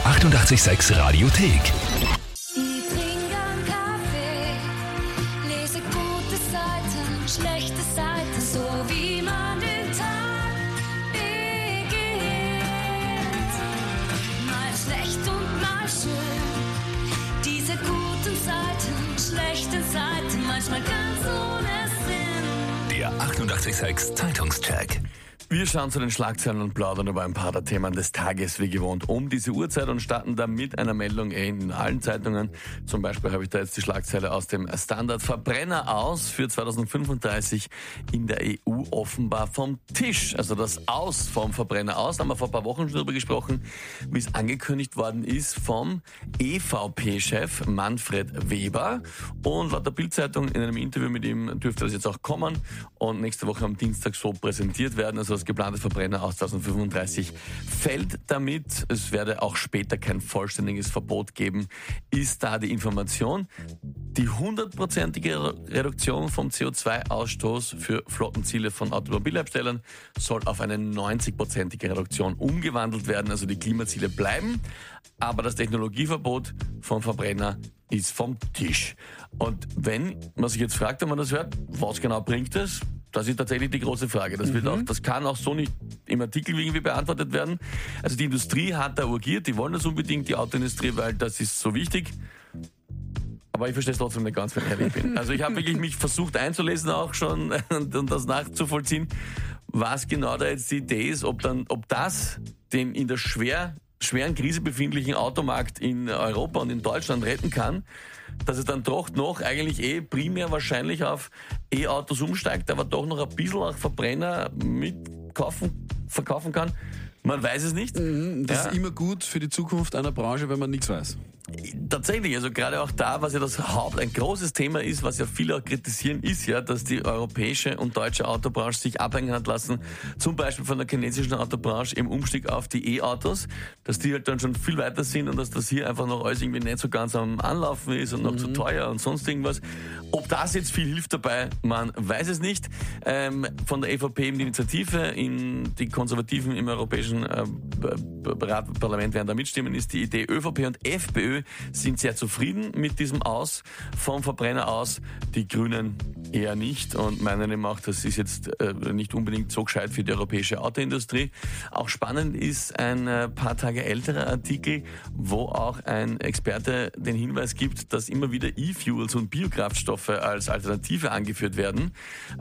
886 Radiothek. Ich trinke einen Kaffee, lese gute Seiten, schlechte Seiten, so wie man den Tag beginnt. Mal schlecht und mal schön, diese guten Seiten, schlechten Seiten, manchmal ganz ohne Sinn. Der 886 Zeitungscheck. Wir schauen zu den Schlagzeilen und plaudern über ein paar der Themen des Tages wie gewohnt um diese Uhrzeit und starten da mit einer Meldung in allen Zeitungen. Zum Beispiel habe ich da jetzt die Schlagzeile aus dem Standard: Verbrenner aus für 2035 in der EU offenbar vom Tisch. Also das Aus vom Verbrenner aus, da haben wir vor ein paar Wochen schon darüber gesprochen, wie es angekündigt worden ist vom EVP-Chef Manfred Weber. Und laut der Bild-Zeitung in einem Interview mit ihm dürfte das jetzt auch kommen und nächste Woche am Dienstag so präsentiert werden. Also das geplante Verbrenner aus 2035 fällt damit. Es werde auch später kein vollständiges Verbot geben, ist da die Information. Die 100%ige Reduktion vom CO2-Ausstoß für Flottenziele von Automobilherstellern soll auf eine 90%ige Reduktion umgewandelt werden. Also die Klimaziele bleiben, aber das Technologieverbot vom Verbrenner ist vom Tisch. Und wenn man sich jetzt fragt, wenn man das hört, was genau bringt es? Das ist tatsächlich die große Frage. Das kann auch so nicht im Artikel irgendwie beantwortet werden. Also die Industrie hat da urgiert, die wollen das unbedingt, die Autoindustrie, weil das ist so wichtig. Aber ich verstehe es trotzdem nicht ganz, wenn ich ehrlich bin. Also ich habe wirklich mich versucht einzulesen auch schon und das nachzuvollziehen, was genau da jetzt die Idee ist, ob das den in der schweren Krise befindlichen Automarkt in Europa und in Deutschland retten kann, dass es dann doch noch eigentlich primär wahrscheinlich auf E-Autos umsteigt, aber doch noch ein bisschen auch Verbrenner verkaufen kann. Man weiß es nicht. Das ist immer gut für die Zukunft einer Branche, wenn man nichts weiß. Tatsächlich, also gerade auch da, was ja ein großes Thema ist, was ja viele auch kritisieren, ist ja, dass die europäische und deutsche Autobranche sich abhängen hat lassen, zum Beispiel von der chinesischen Autobranche im Umstieg auf die E-Autos, dass die halt dann schon viel weiter sind und dass das hier einfach noch alles irgendwie nicht so ganz am Anlaufen ist und noch zu teuer und sonst irgendwas. Ob das jetzt viel hilft dabei, man weiß es nicht. Von der EVP eben die Initiative, die Konservativen im Europäischen Parlament werden da mitstimmen, ist die Idee. ÖVP und FPÖ sind sehr zufrieden mit diesem Aus vom Verbrenner aus. Die Grünen eher nicht und meinen eben auch, das ist jetzt nicht unbedingt so gescheit für die europäische Autoindustrie. Auch spannend ist ein paar Tage älterer Artikel, wo auch ein Experte den Hinweis gibt, dass immer wieder E-Fuels und Biokraftstoffe als Alternative angeführt werden.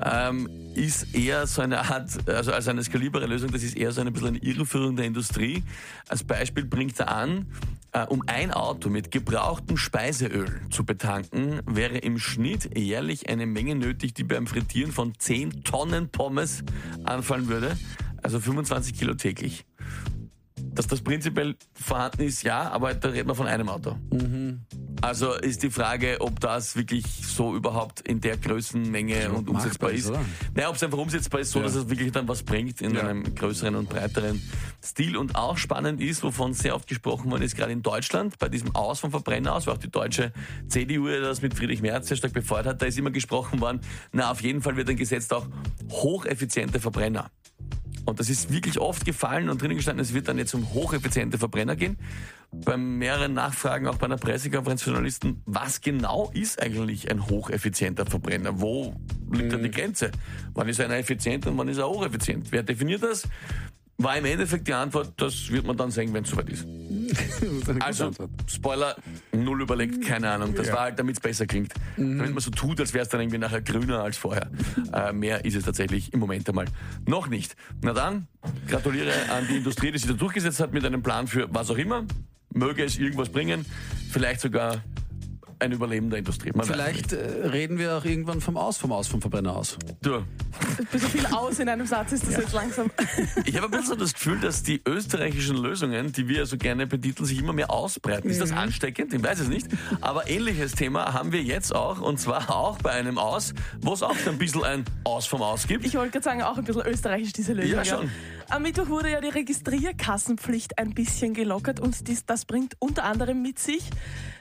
Ist eher so eine Art, also als eine skalierbare Lösung, das ist eher so ein bisschen eine Irreführung der Industrie. Als Beispiel bringt er an, um ein Auto mit gebrauchtem Speiseöl zu betanken, wäre im Schnitt jährlich eine Menge nötig, die beim Frittieren von 10 Tonnen Pommes anfallen würde. Also 25 Kilo täglich. Dass das prinzipiell vorhanden ist, ja, aber da reden wir von einem Auto. Also ist die Frage, ob das wirklich so überhaupt in der Größenmenge und umsetzbar ist. Naja, ob es einfach umsetzbar ist, so dass es wirklich dann was bringt in einem größeren und breiteren Stil. Und auch spannend ist, wovon sehr oft gesprochen worden ist, gerade in Deutschland, bei diesem Aus vom Verbrenner aus, wo auch die deutsche CDU das mit Friedrich Merz sehr stark befeuert hat, da ist immer gesprochen worden, auf jeden Fall wird dann gesetzt auch hocheffiziente Verbrenner. Und das ist wirklich oft gefallen und drinnen gestanden, es wird dann jetzt um hocheffiziente Verbrenner gehen. Bei mehreren Nachfragen, auch bei einer Pressekonferenz für Journalisten, was genau ist eigentlich ein hocheffizienter Verbrenner? Wo liegt da die Grenze? Wann ist einer effizient und wann ist er hocheffizient? Wer definiert das? War im Endeffekt die Antwort, das wird man dann sehen, wenn es soweit ist. Also, Spoiler, null überlegt, keine Ahnung. Das war halt, damit es besser klingt. Damit man so tut, als wäre es dann irgendwie nachher grüner als vorher. Mehr ist es tatsächlich im Moment einmal noch nicht. Na dann, gratuliere an die Industrie, die sich da durchgesetzt hat mit einem Plan für was auch immer. Möge es irgendwas bringen. Vielleicht sogar ein Überleben der Industrie. Vielleicht reden wir auch irgendwann vom Verbrenner aus. Du. Ein bisschen viel aus in einem Satz ist das jetzt langsam. Ich habe ein bisschen so das Gefühl, dass die österreichischen Lösungen, die wir so gerne betiteln, sich immer mehr ausbreiten. Ist das ansteckend? Ich weiß es nicht. Aber ähnliches Thema haben wir jetzt auch, und zwar auch bei einem Aus, wo es auch ein bisschen ein Aus vom Aus gibt. Ich wollte gerade sagen, auch ein bisschen österreichisch diese Lösung. Ja, schon. Am Mittwoch wurde ja die Registrierkassenpflicht ein bisschen gelockert und das bringt unter anderem mit sich,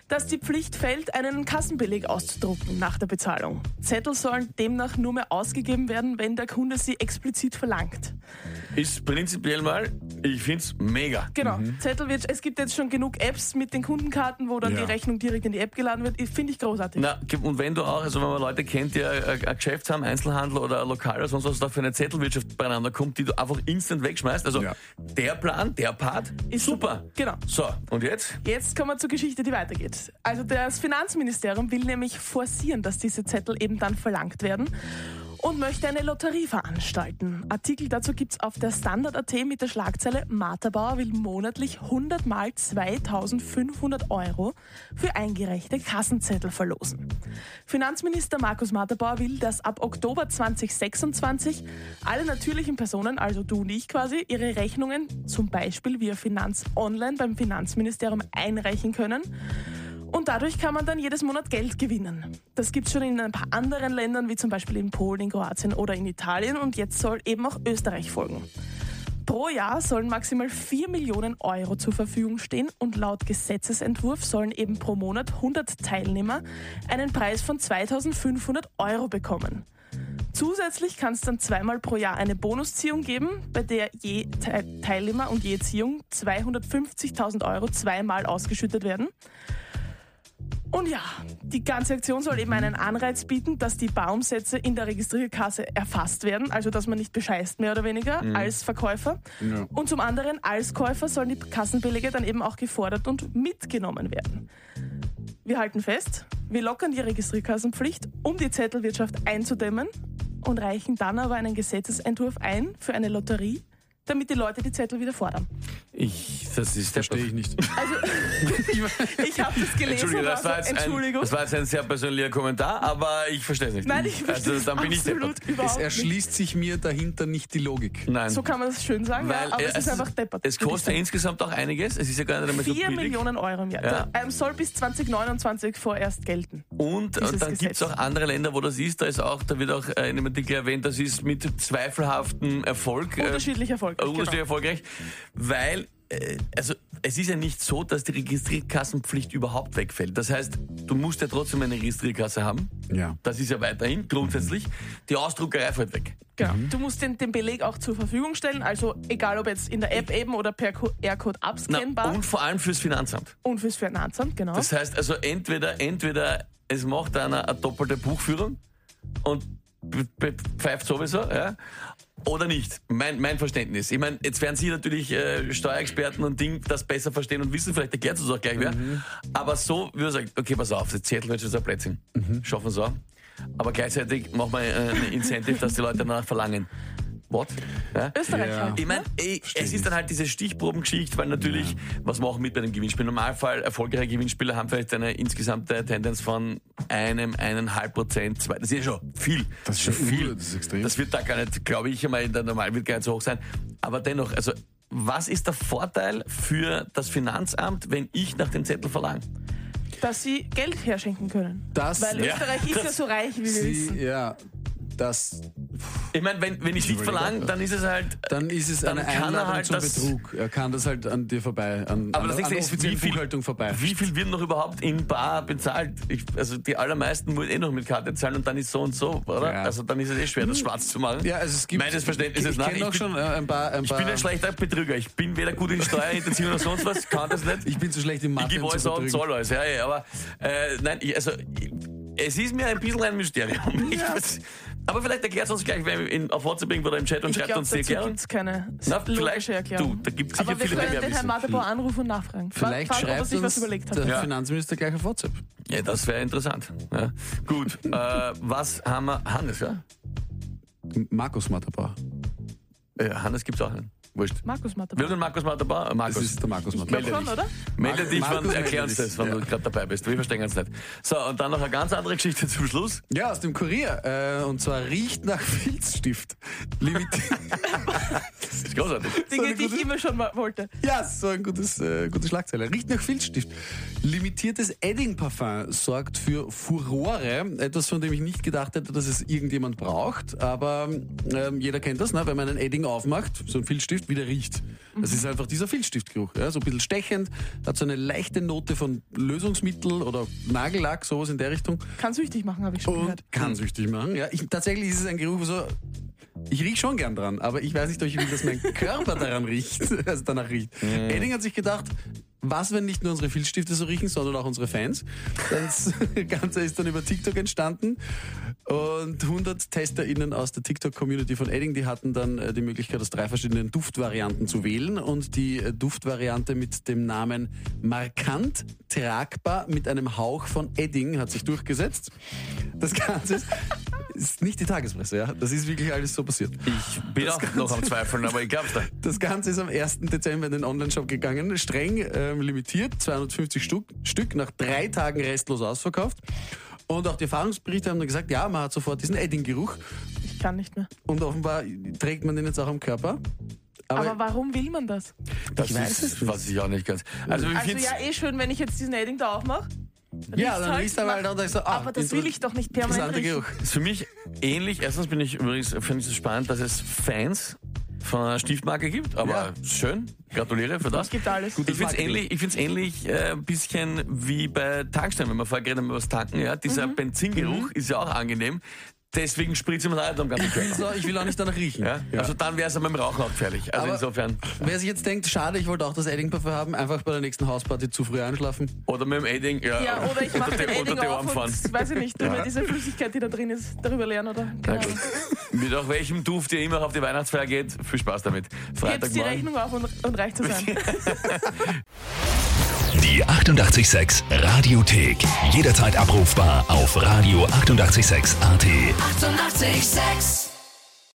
dass die Pflicht fällt, einen Kassenbeleg auszudrucken nach der Bezahlung. Zettel sollen demnach nur mehr ausgegeben werden, wenn der Kunde sie explizit verlangt. Ist prinzipiell mal, ich find's mega. Genau, es gibt jetzt schon genug Apps mit den Kundenkarten, wo dann die Rechnung direkt in die App geladen wird. Finde ich großartig. Na, und wenn du auch, also wenn man Leute kennt, die ein Geschäft haben, Einzelhandel oder ein Lokal oder sonst was, da für eine Zettelwirtschaft beieinander kommt, die du einfach instant wegschmeißt. Also der Plan, der Part, ist super. Genau. So, und jetzt? Jetzt kommen wir zur Geschichte, die weitergeht. Also das Finanzministerium will nämlich forcieren, dass diese Zettel eben dann verlangt werden und möchte eine Lotterie veranstalten. Artikel dazu gibt's auf der Standard.at mit der Schlagzeile Martha Bauer will monatlich 100 mal 2.500 € für eingereichte Kassenzettel verlosen. Finanzminister Markus Martha Bauer will, dass ab Oktober 2026 alle natürlichen Personen, also du und ich quasi, ihre Rechnungen zum Beispiel via Finanz Online beim Finanzministerium einreichen können. Und dadurch kann man dann jedes Monat Geld gewinnen. Das gibt es schon in ein paar anderen Ländern, wie zum Beispiel in Polen, in Kroatien oder in Italien. Und jetzt soll eben auch Österreich folgen. Pro Jahr sollen maximal 4 Millionen € zur Verfügung stehen. Und laut Gesetzesentwurf sollen eben pro Monat 100 Teilnehmer einen Preis von 2.500 € bekommen. Zusätzlich kann es dann zweimal pro Jahr eine Bonusziehung geben, bei der je Teilnehmer und je Ziehung 250.000 € zweimal ausgeschüttet werden. Und ja, die ganze Aktion soll eben einen Anreiz bieten, dass die Barumsätze in der Registrierkasse erfasst werden, also dass man nicht bescheißt, mehr oder weniger, als Verkäufer. Ja. Und zum anderen, als Käufer sollen die Kassenbelege dann eben auch gefordert und mitgenommen werden. Wir halten fest, wir lockern die Registrierkassenpflicht, um die Zettelwirtschaft einzudämmen und reichen dann aber einen Gesetzesentwurf ein für eine Lotterie, damit die Leute die Zettel wieder fordern. Das verstehe ich nicht. Also, ich habe das gelesen. Entschuldigung. Das war jetzt ein sehr persönlicher Kommentar, aber ich verstehe es nicht. Nein, ich verstehe es absolut überhaupt Es erschließt sich mir dahinter nicht die Logik. Nein. So kann man das schön sagen, weil, aber es ist einfach deppert. Es kostet ja insgesamt auch einiges. Es ist ja gar nicht einmal so 4 billig. Millionen € im Jahr. Ja. Soll bis 2029 vorerst gelten. Und dann gibt es auch andere Länder, wo das ist. Da wird auch in dem Artikel erwähnt, das ist mit zweifelhaftem Erfolg. Unterschiedlich erfolgreich, weil also es ist ja nicht so, dass die Registrierkassenpflicht überhaupt wegfällt. Das heißt, du musst ja trotzdem eine Registrierkasse haben. Ja. Das ist ja weiterhin grundsätzlich. Die Ausdruckerei fällt weg. Genau. Du musst den Beleg auch zur Verfügung stellen, also egal ob jetzt in der App eben oder per QR-Code abscannbar. Und vor allem fürs Finanzamt. Und fürs Finanzamt, genau. Das heißt also entweder es macht einer eine doppelte Buchführung und pfeift sowieso, ja, oder nicht. Mein Verständnis. Ich meine, jetzt werden Sie natürlich Steuerexperten und Ding das besser verstehen und wissen, vielleicht erklärt es auch gleich wer. Aber so, wie man sagt, okay, pass auf, das Zettel wird schon so ein Plätzchen. Schaffen wir es auch. Aber gleichzeitig machen wir ein Incentive, dass die Leute danach verlangen. What? Ja? Österreich halt. Ich meine, es ist dann halt diese Stichprobengeschichte, weil natürlich, was machen wir mit bei dem Gewinnspiel? Im Normalfall, erfolgreiche Gewinnspieler haben vielleicht eine insgesamte Tendenz von 1,5%, 2%. Das ist ja schon viel. Das ist schon viel. Das ist extrem. Das wird da gar nicht, glaube ich, einmal in der Normal wird gar nicht so hoch sein. Aber dennoch, also, was ist der Vorteil für das Finanzamt, wenn ich nach dem Zettel verlange? Dass sie Geld herschenken können. Weil Österreich ist ja so reich, wie wir wissen. Ja, ich meine, wenn ich nicht verlange, dann ist es halt... Dann ist es eine Einladung zum Betrug. Er kann das halt an dir vorbei, an der offiziellen Buchhaltung vorbei. Wie viel wird noch überhaupt in bar bezahlt? Also die allermeisten wollen noch mit Karte zahlen und dann ist so und so, oder? Ja. Also dann ist es schwer, das schwarz zu machen. Ja, also es gibt... Meines Verständnisses nach. Ich kenne auch schon ein paar... Ich bin ein schlechter Betrüger. Ich bin weder gut in Steuerhinterziehung oder sonst was, kann das nicht. Ich bin zu schlecht in Mathe. Ich gebe alles und zahle alles. Ja, aber nein, es ist mir ein bisschen ein Mysterium. Ja. Aber vielleicht erklärt es uns gleich auf WhatsApp oder im Chat und schreibt uns die Erklärung. Gibt es keine logische Erklärung. Da gibt es sicher viele, die mehr wissen. Aber wir können den Herrn Martha Bauer anrufen und nachfragen. Vielleicht schreibt uns der Finanzminister gleich auf WhatsApp. Ja, das wäre interessant. Ja. Gut, was haben wir? Hannes, ja? Markus Martha Bauer. Ja, Hannes gibt es auch einen. Wurscht. Markus Martha Bauer. Wir haben den Markus Martha Bauer. Markus. Das ist der Markus Martha Bauer. Schon, oder? Melde dich, erklär uns das, wenn du gerade dabei bist. Wir verstehen es nicht. So, und dann noch eine ganz andere Geschichte zum Schluss. Ja, aus dem Kurier. Und zwar riecht nach Filzstift. Das ist großartig. Dinge, die ich immer schon wollte. Ja, so ein gute Schlagzeile. Riecht nach Filzstift. Limitiertes Edding-Parfum sorgt für Furore. Etwas, von dem ich nicht gedacht hätte, dass es irgendjemand braucht. Aber jeder kennt das, ne? Wenn man einen Edding aufmacht, so ein Filzstift, wie der riecht. Das ist einfach dieser Filzstiftgeruch. Ja, so ein bisschen stechend, hat so eine leichte Note von Lösungsmittel oder Nagellack, sowas in der Richtung. Kann süchtig machen, habe ich schon gehört. Und kann süchtig machen. Ja, tatsächlich ist es ein Geruch, so. Ich rieche schon gern dran, aber ich weiß nicht, ob ich will, dass mein Körper daran riecht, also danach riecht. Edding hat sich gedacht, was, wenn nicht nur unsere Filzstifte so riechen, sondern auch unsere Fans. Das Ganze ist dann über TikTok entstanden und 100 TesterInnen aus der TikTok-Community von Edding, die hatten dann die Möglichkeit, aus 3 verschiedenen Duftvarianten zu wählen und die Duftvariante mit dem Namen Markant, tragbar mit einem Hauch von Edding hat sich durchgesetzt. Das Ganze ist nicht die Tagespresse, ja. Das ist wirklich alles so passiert. Ich bin auch noch am Zweifeln, aber ich glaub's da. Das Ganze ist am 1. Dezember in den Onlineshop gegangen, streng limitiert, 250 Stück, nach 3 Tagen restlos ausverkauft. Und auch die Erfahrungsberichte haben dann gesagt, ja, man hat sofort diesen Edding-Geruch. Ich kann nicht mehr. Und offenbar trägt man den jetzt auch am Körper. Aber warum will man das? Das weiß ich auch nicht ganz. Also ja, schön, wenn ich jetzt diesen Edding da aufmache. Ja, dann riecht er mal da und dann so, aber das will ich doch nicht permanent riechen. Geruch. Ist für mich ähnlich. Erstens finde ich es so spannend, dass es Fans von einer Stiftmarke gibt, aber schön, gratuliere für das. Es gibt alles. Ich finde es ähnlich ein bisschen wie bei Tankstellen, wenn wir vorher geredet haben über das Tanken, ja, dieser Benzingeruch ist ja auch angenehm. Deswegen spritze ich mir da am ganzen Körper. Ich will auch nicht danach riechen. Ja? Ja. Also dann wäre es beim Rauchen auch gefährlich. Also aber insofern. Wer sich jetzt denkt, schade, ich wollte auch das Edding-Parfum haben, einfach bei der nächsten Hausparty zu früh einschlafen. Oder mit dem Edding, ja, oder ich mache den Edding auf und, weiß ich nicht, über diese Flüssigkeit, die da drin ist, darüber lernen oder keine Ahnung. Mit auch welchem Duft ihr immer auf die Weihnachtsfeier geht, viel Spaß damit. Jetzt die Rechnung auf und reich zu sein. Die 88,6 Radiothek. Jederzeit abrufbar auf radio886.at. 88,6.